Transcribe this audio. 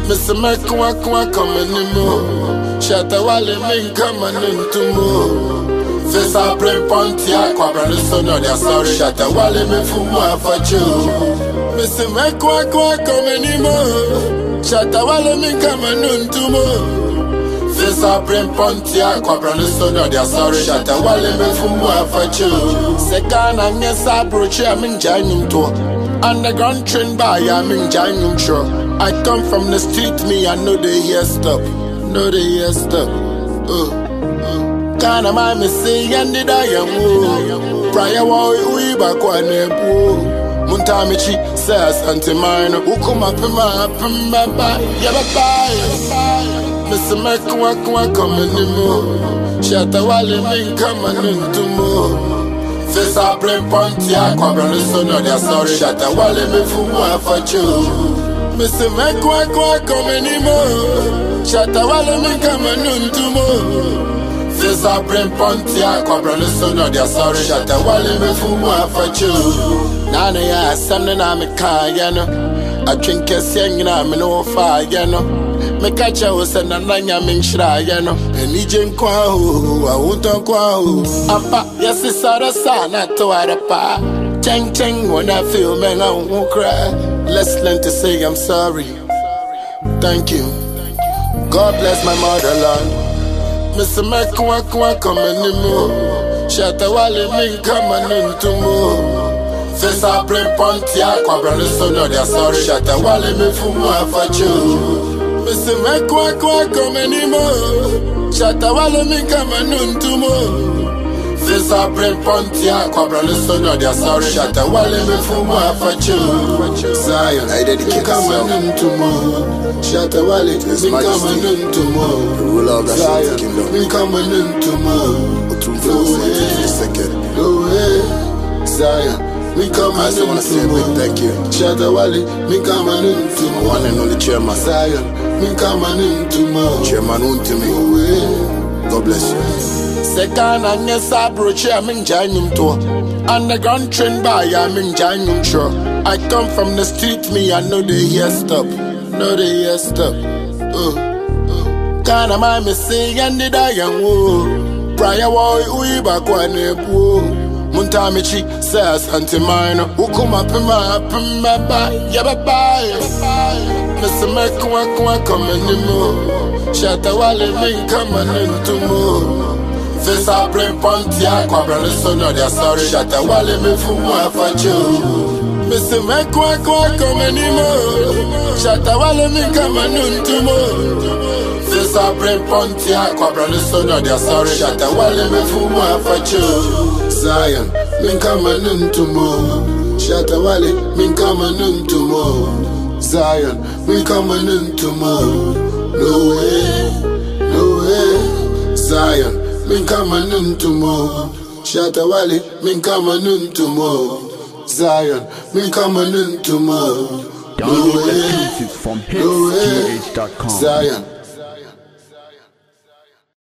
Mr. Mekwa coming in more. Shatta wale min coming into more. Face I play Pontia, Quabra, so no, they're sorry. Shatta wale min fumu for you. Mr. Mekwa coming in more. Shatta wale min coming into more. Face I play Pontia, Quabra, so no, they're sorry. Shatta wale min fumu for you. Second, and yes, I broach him in Janum tour. Underground train by I'm in Janum show. I come from the street, me, I know they hear stuff. Know they hear stuff. Can't mind me say, and did I am prior war, we back one neighbor. Muntamichi says, Auntie mine, who come up in my bye, Mr. Mekwa coming in more. Shatta wale min coming into more. Face I play Pontia, Quabra, so no, they're sorry. Shatta wale min fumu for you. Mr. Mekwa coming in more. Shatta wale min coming into more. Face I bring Pontia, Quabra, so no, they're sorry. Shatta wale min fumu for you. Nana ya something I'm a car, you know. I drink a sing, I'm an old fire, you know. Me catch a was and a nanya min shra, you know. And Ejen Kwahu, I won't talk Kwahu. Apa, yes, it's out of son, not to Arapa. Cheng when I feel man, I won't cry. Let's learn to say I'm sorry. Thank you. God bless my motherland. Mr. Mekwa coming in more. Shatta wale min coming into more. Face I play Pontia, Quabra, so no, they're sorry. Shatta wale min fumu for you. Mr. Mekwa coming in more. Shatta wale min coming into more. Face I play Pontia, Quabra, so no, they're sorry. Shatta wale min fumu for you. Zion, I dedicate coming into more. Shatta wale min coming into more. The ruler of the Zion, kingdom. min coming into more. No way, Zion. Me coming I just want to say a big thank you. Shatta wale, me coming into My one and only chairman. Zion, me coming into more. Chairman Untimi. God bless you. Second, and yes, I broach him in Janum tour. Underground train by I'm in Janum show. I come from the street, me, I know they hear stuff. Know they hear stuff. Can't mind me say, and did I am prior war, we back one neighbor. Muntamichi says, Auntie mine, who come up in my bye, Mr. Mekwa coming in more. Shatta wale min coming into more. Face I play Pontia, Quabra, so no, they're sorry. Shatta wale min fumu for you. Mr. Mekwa coming in more. Shatta wale min coming into more. Face I play Pontia, Quabra, so no, they're sorry. Shatta wale min fumu for you. Zion, min coming into more. Shatta wale, min coming into more. Zion, min coming into more. No way, Zion, min coming into more. Shatta wale, min coming into more. Zion, min coming into more. Download exclusives from hitsgh.com. Zion.